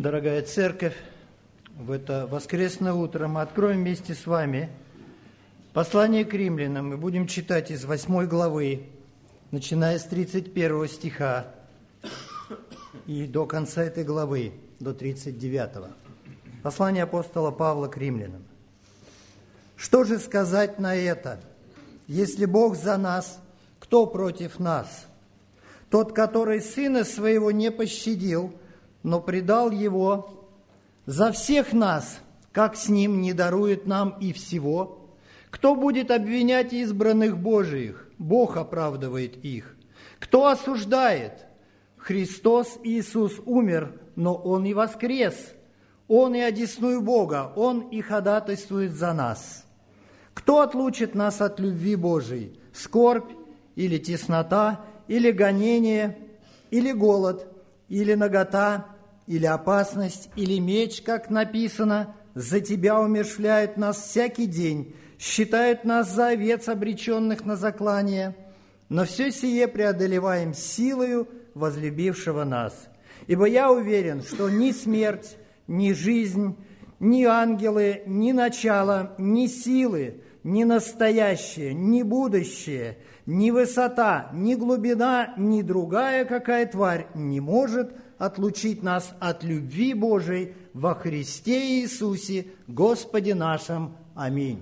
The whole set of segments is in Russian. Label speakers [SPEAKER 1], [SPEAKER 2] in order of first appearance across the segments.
[SPEAKER 1] Дорогая церковь, в это воскресное утро мы откроем вместе с вами послание к римлянам. Мы будем читать из 8 главы, начиная с 31 стиха и до конца этой главы, до 39. Послание апостола Павла к римлянам. Что же сказать на это? Если Бог за нас, кто против нас? Тот, который Сына Своего не пощадил, но предал Его за всех нас, как с Ним не дарует нам и всего? Кто будет обвинять избранных Божиих? Бог оправдывает их. Кто осуждает? Христос Иисус умер, но Он и воскрес. Он и одесную Бога, Он и ходатайствует за нас. Кто отлучит нас от любви Божией? Скорбь или теснота, или гонение, или голод, или нагота, или опасность, или меч, как написано, за Тебя умерщвляют нас всякий день, считают нас за овец, обреченных на заклание. Но все сие преодолеваем силою возлюбившего нас. Ибо я уверен, что ни смерть, ни жизнь, ни ангелы, ни начало, ни силы, ни настоящее, ни будущее, ни высота, ни глубина, ни другая какая тварь не может отлучить нас от любви Божией во Христе Иисусе, Господе нашим. Аминь.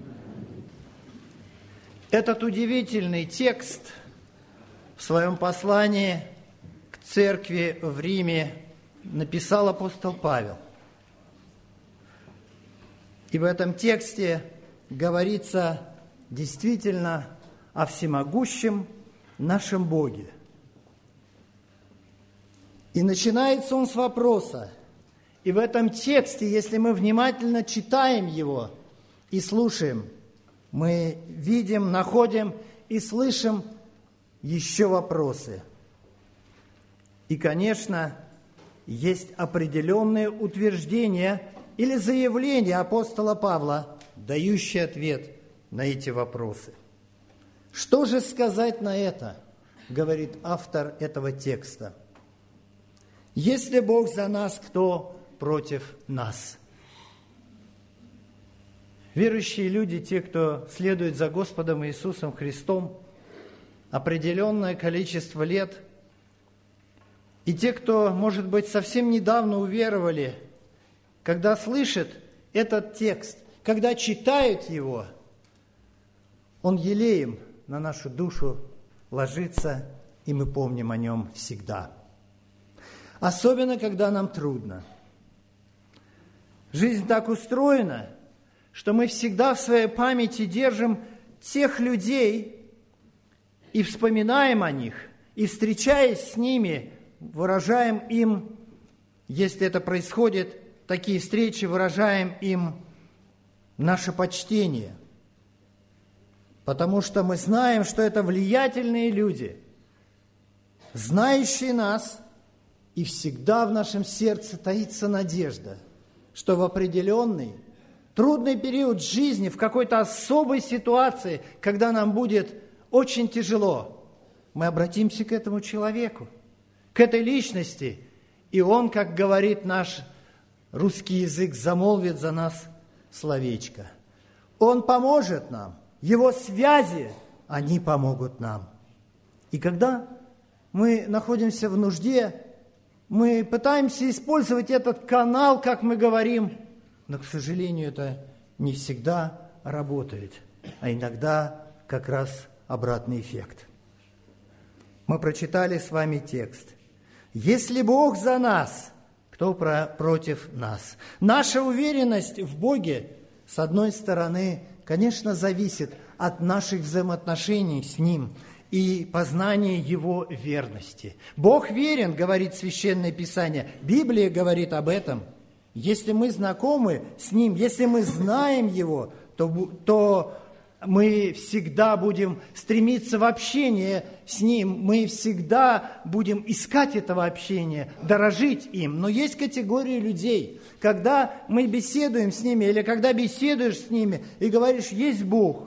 [SPEAKER 1] Этот удивительный текст в своем послании к церкви в Риме написал апостол Павел. И в этом тексте говорится действительно о всемогущем нашем Боге. И начинается он с вопроса. И в этом тексте, если мы внимательно читаем его и слушаем, мы видим, находим и слышим еще вопросы. И, конечно, есть определенные утверждения или заявления апостола Павла, дающие ответ на эти вопросы. Что же сказать на это, говорит автор этого текста? Если Бог за нас, кто против нас? Верующие люди, те, кто следует за Господом Иисусом Христом, определенное количество лет, и те, кто, может быть, совсем недавно уверовали, когда слышат этот текст, когда читают его, он елеем на нашу душу ложится, и мы помним о нем всегда. Особенно, когда нам трудно. Жизнь так устроена, что мы всегда в своей памяти держим тех людей и вспоминаем о них, и, встречаясь с ними, выражаем им, если это происходит, такие встречи, выражаем им наше почтение. Потому что мы знаем, что это влиятельные люди, знающие нас, и всегда в нашем сердце таится надежда, что в определенный, трудный период жизни, в какой-то особой ситуации, когда нам будет очень тяжело, мы обратимся к этому человеку, к этой личности, и он, как говорит наш русский язык, замолвит за нас словечко. Он поможет нам. Его связи, они помогут нам. И когда мы находимся в нужде, мы пытаемся использовать этот канал, как мы говорим, но, к сожалению, это не всегда работает, а иногда как раз обратный эффект. Мы прочитали с вами текст. «Если Бог за нас, кто против нас?» Наша уверенность в Боге, с одной стороны, конечно, зависит от наших взаимоотношений с Ним и познания Его верности. Бог верен, говорит Священное Писание. Библия говорит об этом. Если мы знакомы с Ним, если мы знаем Его, то мы всегда будем стремиться в общение с Ним, мы всегда будем искать этого общения, дорожить им. Но есть категории людей, когда мы беседуем с ними, или когда беседуешь с ними и говоришь, есть Бог,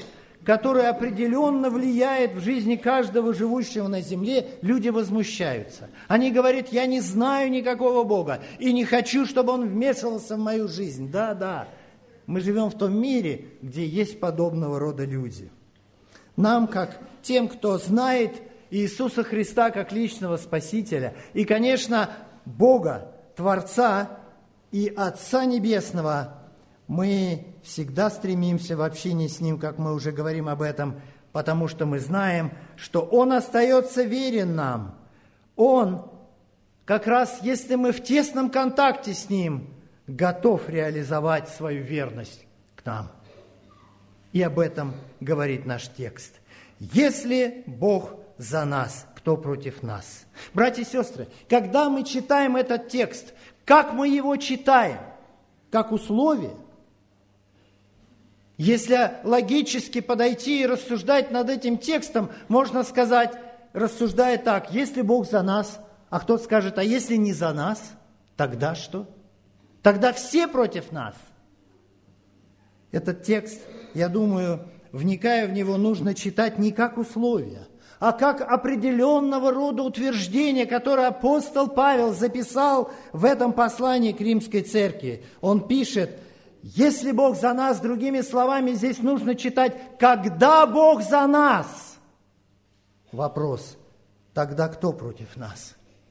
[SPEAKER 1] который определенно влияет в жизни каждого живущего на земле, люди возмущаются. Они говорят: я не знаю никакого Бога и не хочу, чтобы Он вмешивался в мою жизнь. Да, мы живем в том мире, где есть подобного рода люди. Нам, как тем, кто знает Иисуса Христа как личного Спасителя, и, конечно, Бога, Творца и Отца Небесного, мы всегда стремимся в общении с Ним, как мы уже говорим об этом, потому что мы знаем, что Он остается верен нам. Он, как раз если мы в тесном контакте с Ним, готов реализовать свою верность к нам. И об этом говорит наш текст. Если Бог за нас, кто против нас? Братья и сестры, когда мы читаем этот текст, как мы его читаем? Как условие? Если логически подойти и рассуждать над этим текстом, можно сказать, рассуждая так: если Бог за нас, а кто скажет: а если не за нас, тогда что? Тогда все против нас. Этот текст, я думаю, вникая в него, нужно читать не как условие, а как определенного рода утверждение, которое апостол Павел записал в этом послании к Римской церкви. Он пишет: если Бог за нас, другими словами, здесь нужно читать: когда Бог за нас. Вопрос: тогда кто против нас?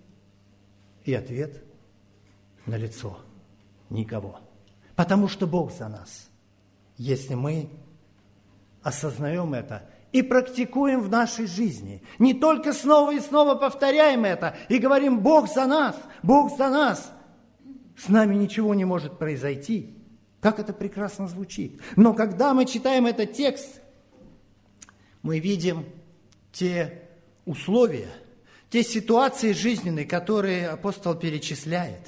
[SPEAKER 1] И ответ налицо: никого. Потому что Бог за нас. Если мы осознаем это и практикуем в нашей жизни, не только снова и снова повторяем это и говорим: Бог за нас, Бог за нас, с нами ничего не может произойти. Как это прекрасно звучит. Но когда мы читаем этот текст, мы видим те условия, те ситуации жизненные, которые апостол перечисляет.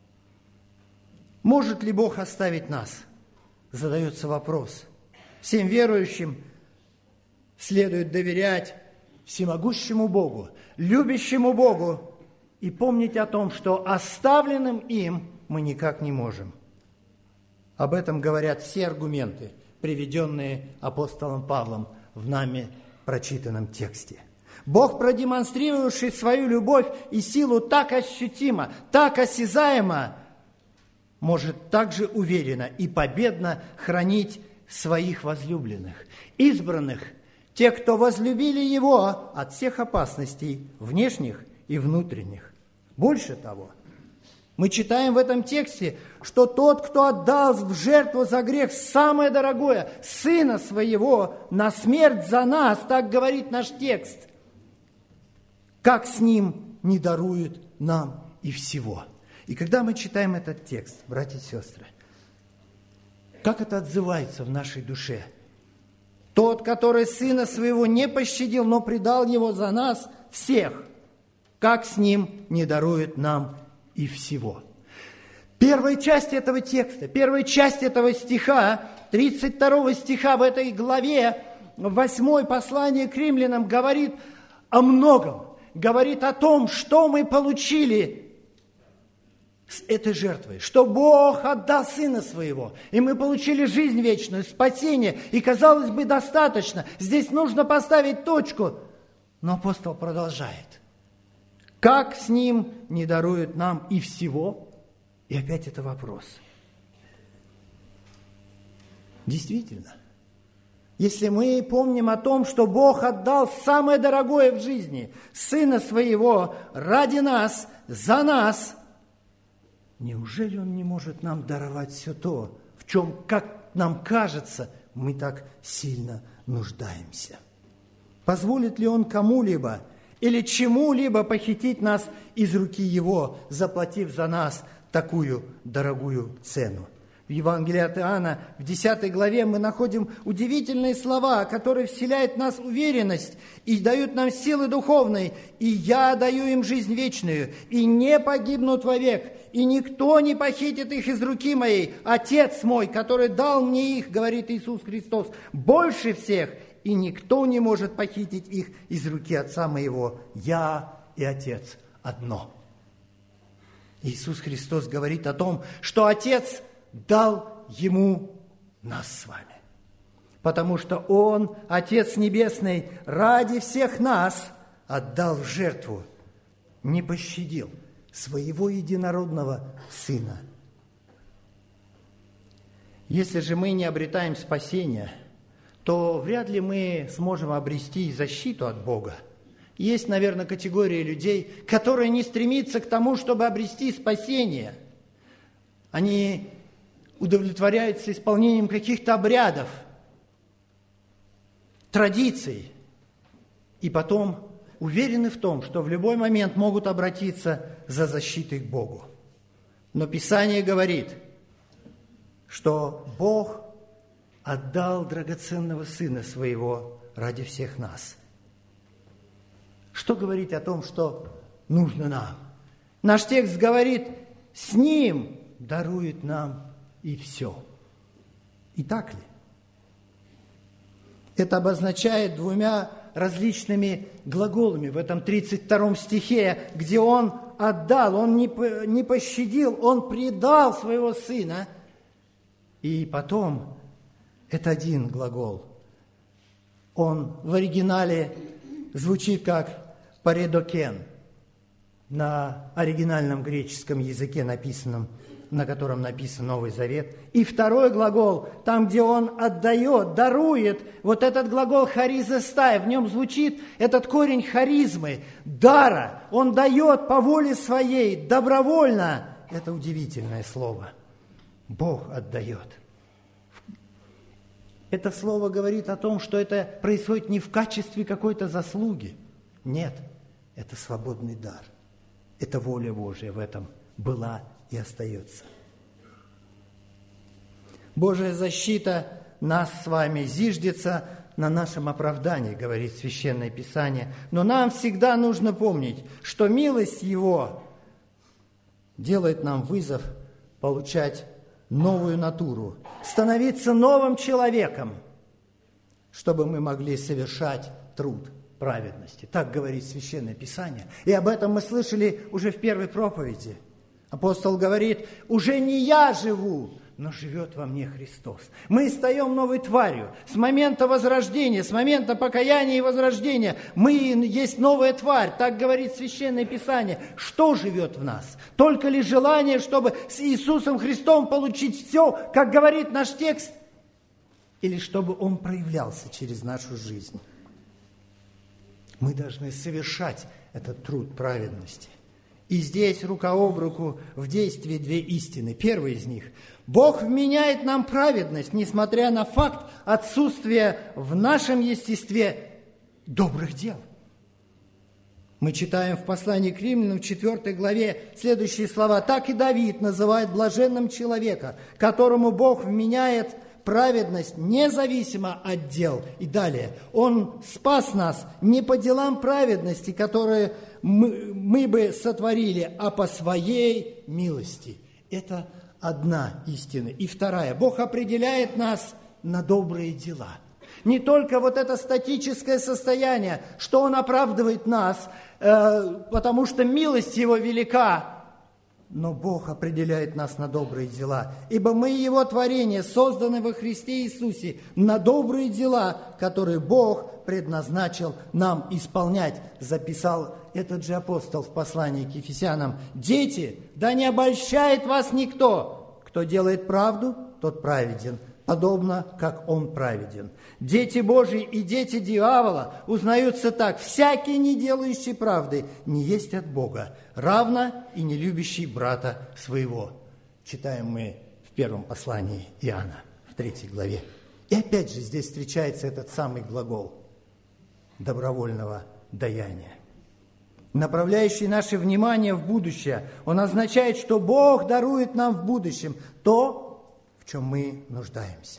[SPEAKER 1] Может ли Бог оставить нас? Задается вопрос. Всем верующим следует доверять всемогущему Богу, любящему Богу, и помнить о том, что оставленным им мы никак не можем. Об этом говорят все аргументы, приведенные апостолом Павлом в нами прочитанном тексте. Бог, продемонстрировавший свою любовь и силу так ощутимо, так осязаемо, может также уверенно и победно хранить своих возлюбленных, избранных, тех, кто возлюбили Его от всех опасностей, внешних и внутренних. Больше того, мы читаем в этом тексте, что тот, кто отдал в жертву за грех самое дорогое, Сына Своего, на смерть за нас, так говорит наш текст, как с Ним не дарует нам и всего. И когда мы читаем этот текст, братья и сестры, как это отзывается в нашей душе? Тот, который Сына Своего не пощадил, но предал Его за нас всех, как с Ним не дарует нам и всего. Первая часть этого текста, первая часть этого стиха, 32 стиха в этой главе, 8 послание к римлянам, говорит о многом. Говорит о том, что мы получили с этой жертвой, что Бог отдал Сына Своего, и мы получили жизнь вечную, спасение, и, казалось бы, достаточно. Здесь нужно поставить точку, но апостол продолжает. Как с Ним не дарует нам и всего? И опять это вопрос. Действительно, если мы помним о том, что Бог отдал самое дорогое в жизни, Сына Своего, ради нас, за нас, неужели Он не может нам даровать все то, в чем, как нам кажется, мы так сильно нуждаемся? Позволит ли Он кому-либо или чему-либо похитить нас из руки Его, заплатив за нас такую дорогую цену? В Евангелии от Иоанна, в 10 главе, мы находим удивительные слова, которые вселяют в нас уверенность и дают нам силы духовные. «И я даю им жизнь вечную, и не погибнут вовек, и никто не похитит их из руки моей. Отец мой, который дал мне их, говорит Иисус Христос, больше всех, и никто не может похитить их из руки Отца моего. Я и Отец одно». Иисус Христос говорит о том, что Отец дал Ему нас с вами. потому что Он, Отец Небесный, ради всех нас отдал в жертву, не пощадил Своего единородного Сына. Если же мы не обретаем спасения, то вряд ли мы сможем обрести защиту от Бога. Есть, наверное, категория людей, которые не стремятся к тому, чтобы обрести спасение. Они удовлетворяются исполнением каких-то обрядов, традиций, и потом уверены в том, что в любой момент могут обратиться за защитой к Богу. Но Писание говорит, что Бог отдал драгоценного Сына Своего ради всех нас. Что говорить о том, что нужно нам? Наш текст говорит, с Ним дарует нам и все. И так ли? Это обозначает двумя различными глаголами в этом 32 стихе, где Он отдал, Он не пощадил, Он предал Своего Сына. И потом, это один глагол. Он в оригинале звучит как «паредокен», на оригинальном греческом языке, на котором написан Новый Завет. И второй глагол, там, где он отдает, дарует, вот этот глагол «харизестай», в нем звучит этот корень харизмы, дара. Он дает по воле своей, добровольно. Это удивительное слово. Бог отдает. Это слово говорит о том, что это происходит не в качестве какой-то заслуги. Нет, это свободный дар. Это воля Божья в этом была и остается. Божья защита нас с вами зиждется на нашем оправдании, говорит Священное Писание. Но нам всегда нужно помнить, что милость Его делает нам вызов получать новую натуру, становиться новым человеком, чтобы мы могли совершать труд праведности. Так говорит Священное Писание. И об этом мы слышали уже в первой проповеди. Апостол говорит, уже не я живу, но живет во мне Христос. Мы стаем новой тварью. С момента возрождения, с момента покаяния и возрождения мы есть новая тварь. Так говорит Священное Писание. Что живет в нас? Только ли желание, чтобы с Иисусом Христом получить все, как говорит наш текст? Или чтобы Он проявлялся через нашу жизнь? Мы должны совершать этот труд праведности. И здесь рука об руку в действии две истины. Первая из них. Бог вменяет нам праведность, несмотря на факт отсутствия в нашем естестве добрых дел. Мы читаем в послании к Римлянам в 4 главе следующие слова. «Так и Давид называет блаженным человека, которому Бог вменяет праведность независимо от дел». И далее. «Он спас нас не по делам праведности, которые мы бы сотворили, а по своей милости». Это одна истина. И вторая. Бог определяет нас на добрые дела. Не только вот это статическое состояние, что Он оправдывает нас, потому что милость Его велика, но Бог определяет нас на добрые дела. Ибо мы Его творение, созданы во Христе Иисусе, на добрые дела, которые Бог предназначил нам исполнять. Записал этот же апостол в послании к Ефесянам. «Дети, да не обольщает вас никто. Кто делает правду, тот праведен, подобно, как он праведен. Дети Божьи и дети дьявола узнаются так: всякий, не делающий правды, не есть от Бога, равно и не любящий брата своего». Читаем мы в первом послании Иоанна, в 3 главе. И опять же здесь встречается этот самый глагол добровольного даяния, направляющий наше внимание в будущее. Он означает, что Бог дарует нам в будущем то, в чем мы нуждаемся.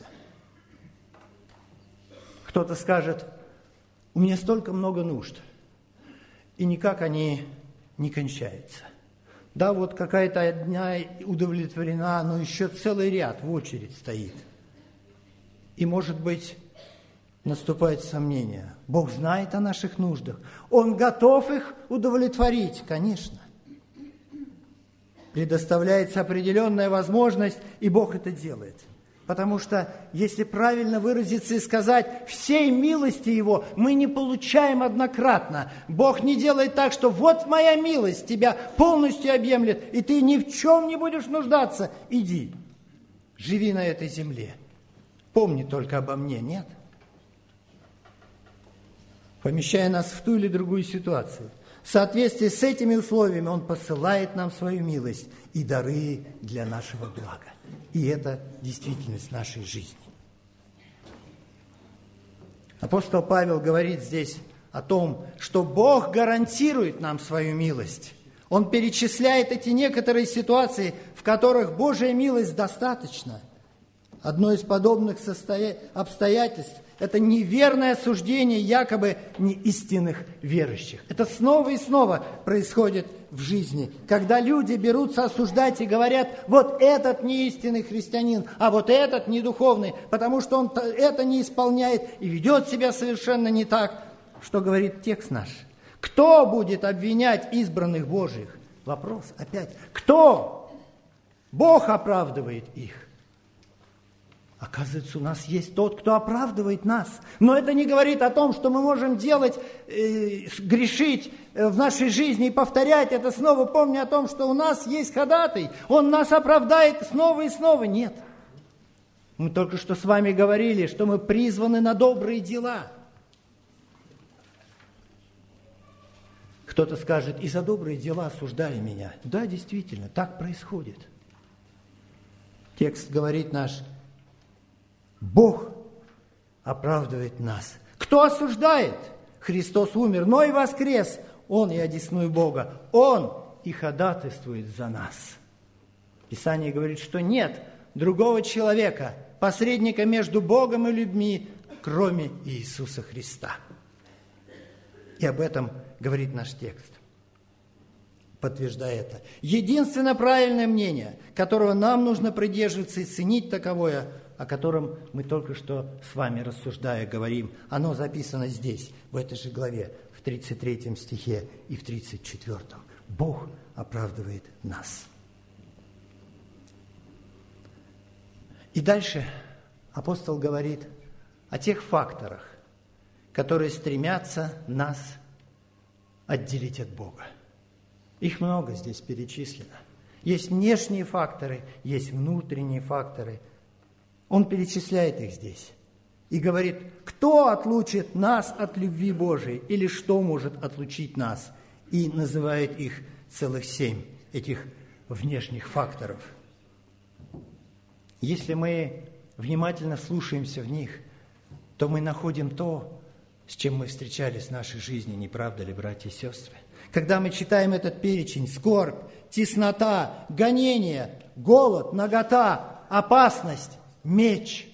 [SPEAKER 1] Кто-то скажет: у меня столько много нужд, и никак они не кончаются. Да, вот какая-то одна удовлетворена, но еще целый ряд в очередь стоит. И, может быть, наступает сомнение. Бог знает о наших нуждах. Он готов их удовлетворить, конечно. Предоставляется определенная возможность, и Бог это делает. Потому что, если правильно выразиться и сказать, всей милости Его мы не получаем однократно. Бог не делает так, что вот моя милость тебя полностью объемлет, и ты ни в чем не будешь нуждаться. Иди, живи на этой земле. Помни только обо мне, нет? Помещая нас в ту или другую ситуацию, в соответствии с этими условиями Он посылает нам свою милость и дары для нашего блага. И это действительность нашей жизни. Апостол Павел говорит здесь о том, что Бог гарантирует нам свою милость. Он перечисляет эти некоторые ситуации, в которых Божья милость достаточна. Одно из подобных обстоятельств – это неверное осуждение якобы неистинных верующих. Это снова и снова происходит в жизни, когда люди берутся осуждать и говорят, вот этот неистинный христианин, а вот этот недуховный, потому что он это не исполняет и ведет себя совершенно не так. Что говорит текст наш? Кто будет обвинять избранных Божьих? Вопрос опять. Кто? Бог оправдывает их. Оказывается, у нас есть тот, кто оправдывает нас. Но это не говорит о том, что мы можем делать, грешить в нашей жизни и повторять это снова, помня о том, что у нас есть ходатай. Он нас оправдает снова и снова. Нет. Мы только что с вами говорили, что мы призваны на добрые дела. Кто-то скажет, и за добрые дела осуждали меня. Да, действительно, так происходит. Текст говорит наш, Бог оправдывает нас. Кто осуждает? Христос умер, но и воскрес. Он и одесную Бога. Он и ходатайствует за нас. Писание говорит, что нет другого человека, посредника между Богом и людьми, кроме Иисуса Христа. И об этом говорит наш текст, подтверждая это. Единственно правильное мнение, которого нам нужно придерживаться и ценить таковое, о котором мы только что с вами рассуждая говорим, оно записано здесь, в этой же главе, в 33 стихе и в 34. Бог оправдывает нас. И дальше апостол говорит о тех факторах, которые стремятся нас отделить от Бога. Их много здесь перечислено. Есть внешние факторы, есть внутренние факторы. Он перечисляет их здесь и говорит, кто отлучит нас от любви Божией или что может отлучить нас? И называет их целых 7, этих внешних факторов. Если мы внимательно слушаемся в них, то мы находим то, с чем мы встречались в нашей жизни, не правда ли, братья и сестры? Когда мы читаем этот перечень, скорбь, теснота, гонение, голод, нагота, опасность, меч.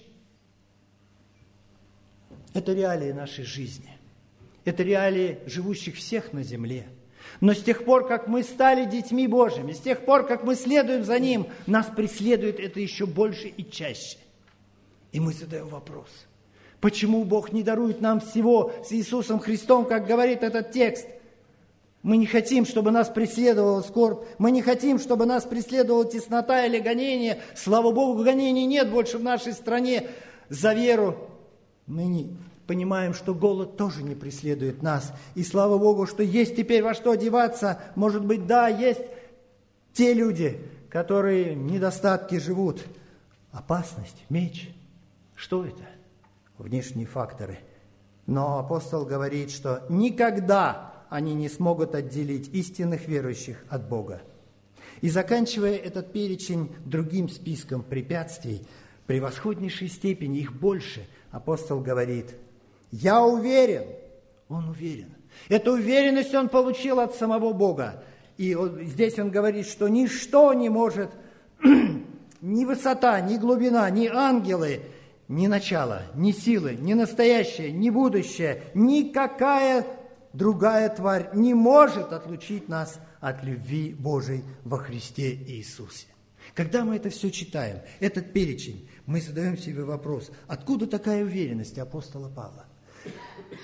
[SPEAKER 1] Это реалии нашей жизни. Это реалии живущих всех на земле. Но с тех пор, как мы стали детьми Божьими, с тех пор, как мы следуем за Ним, нас преследует это еще больше и чаще. И мы задаем вопрос. Почему Бог не дарует нам всего с Иисусом Христом, как говорит этот текст? Мы не хотим, чтобы нас преследовала скорбь. Мы не хотим, чтобы нас преследовала теснота или гонение. Слава Богу, гонений нет больше в нашей стране за веру. Мы не понимаем, что голод тоже не преследует нас. И слава Богу, что есть теперь во что одеваться. Может быть, да, есть те люди, которые в недостатке живут. Опасность, меч. Что это? Внешние факторы. Но апостол говорит, что никогда они не смогут отделить истинных верующих от Бога. И заканчивая этот перечень другим списком препятствий, в превосходнейшей степени их больше, апостол говорит, я уверен, он уверен. Эту уверенность он получил от самого Бога. И здесь он говорит, что ничто не может, ни высота, ни глубина, ни ангелы, ни начало, ни силы, ни настоящее, ни будущее, никакая другая тварь не может отлучить нас от любви Божией во Христе Иисусе. Когда мы это все читаем, этот перечень, мы задаем себе вопрос, откуда такая уверенность апостола Павла?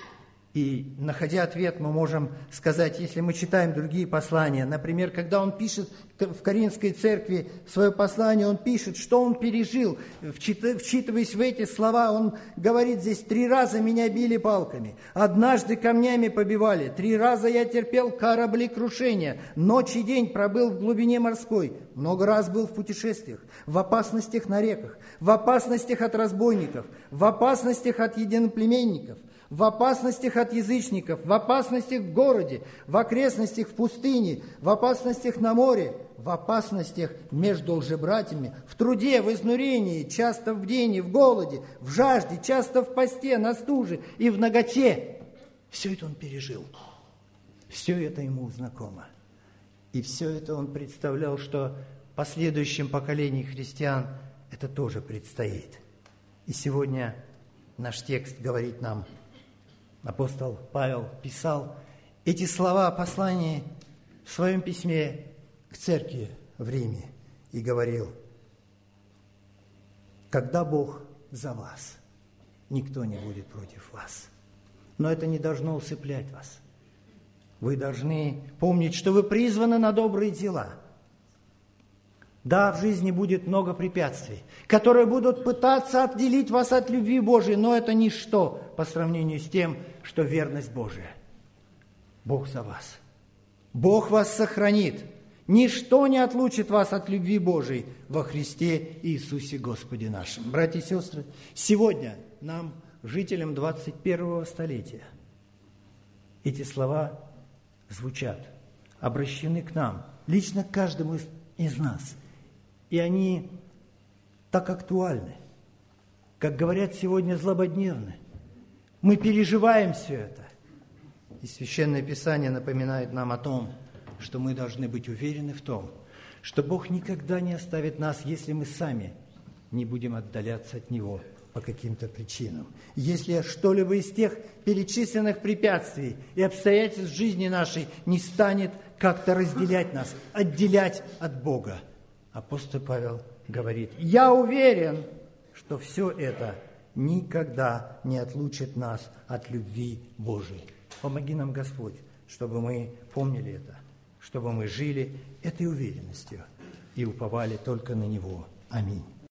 [SPEAKER 1] И, находя ответ, мы можем сказать, если мы читаем другие послания, например, когда он пишет в Коринфской церкви свое послание, он пишет, что он пережил. Вчитываясь в эти слова, он говорит здесь: 3 раза меня били палками, однажды камнями побивали, 3 раза я терпел кораблекрушение, ночь и день пробыл в глубине морской, много раз был в путешествиях, в опасностях на реках, в опасностях от разбойников, в опасностях от единоплеменников, в опасностях от язычников, в опасностях в городе, в окрестностях в пустыне, в опасностях на море, в опасностях между лжебратьями, в труде, в изнурении, часто в бдении, в голоде, в жажде, часто в посте, на стуже и в наготе. Все это он пережил. Все это ему знакомо. И все это он представлял, что последующим поколениям христиан это тоже предстоит. И сегодня наш текст говорит нам, апостол Павел писал эти слова о послании в своем письме к церкви в Риме и говорил: когда Бог за вас, никто не будет против вас. Но это не должно усыплять вас. Вы должны помнить, что вы призваны на добрые дела. Да, в жизни будет много препятствий, которые будут пытаться отделить вас от любви Божией, но это ничто по сравнению с тем, что верность Божия. Бог за вас. Бог вас сохранит. Ничто не отлучит вас от любви Божией во Христе Иисусе Господе нашим. Братья и сестры, сегодня нам, жителям 21 столетия, эти слова звучат, обращены к нам, лично к каждому из нас. И они так актуальны, как говорят сегодня, злободневны. Мы переживаем все это. И Священное Писание напоминает нам о том, что мы должны быть уверены в том, что Бог никогда не оставит нас, если мы сами не будем отдаляться от Него по каким-то причинам. Если что-либо из тех перечисленных препятствий и обстоятельств жизни нашей не станет как-то разделять нас, отделять от Бога. Апостол Павел говорит: я уверен, что все это никогда не отлучит нас от любви Божией. Помоги нам, Господь, чтобы мы помнили это, чтобы мы жили этой уверенностью и уповали только на Него. Аминь.